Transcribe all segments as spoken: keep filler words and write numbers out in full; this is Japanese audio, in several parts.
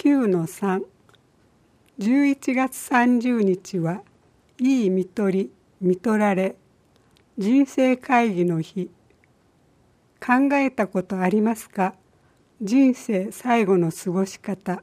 きゅうのさん、じゅういちがつさんじゅうにちはいい看取り、看取られ、人生会議の日。考えたことありますか？人生最後の過ごし方。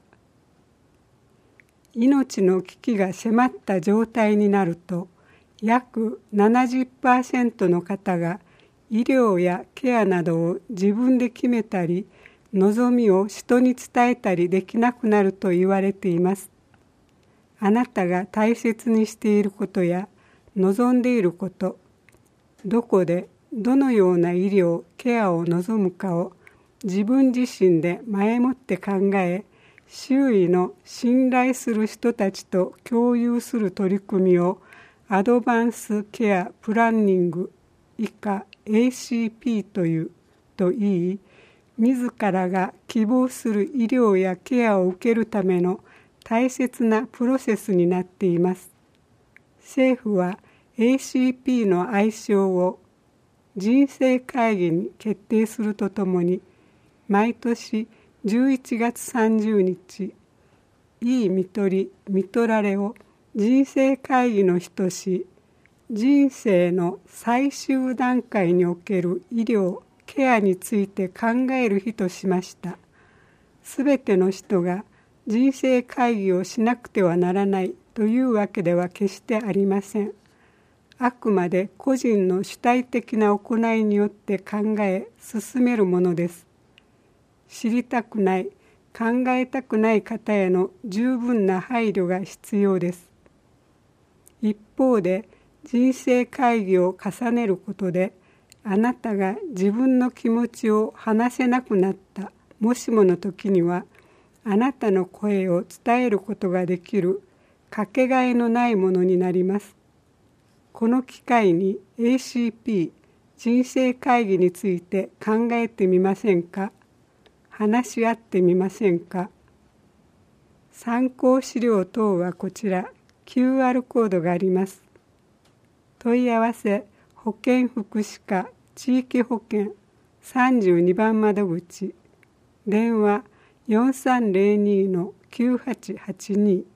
命の危機が迫った状態になると、約 ななじゅっパーセント の方が医療やケアなどを自分で決めたり、望みを人に伝えたりできなくなると言われています。あなたが大切にしていることや望んでいること、どこでどのような医療・ケアを望むかを自分自身で前もって考え、周囲の信頼する人たちと共有する取り組みをアドバンスケアプランニング以下 エーシーピー というと言い、自らが希望する医療やケアを受けるための大切なプロセスになっています。政府は エーシーピー の愛称を人生会議に決定するとともに、毎年じゅういちがつさんじゅうにち、いい看取り、看取られを人生会議の日とし、人生の最終段階における医療・ケアについて考える日としました。すべての人が人生会議をしなくてはならないというわけでは決してありません。あくまで個人の主体的な行いによって考え進めるものです。知りたくない、考えたくない方への十分な配慮が必要です。一方で人生会議を重ねることで、あなたが自分の気持ちを話せなくなったもしもの時には、あなたの声を伝えることができるかけがえのないものになります。この機会に エーシーピー 人生会議について考えてみませんか？話し合ってみませんか？参考資料等はこちら キューアール コードがあります。問い合わせ保健福祉課地域保健さんじゅうにばん窓口、電話 よんさんゼロにのきゅうはちはちに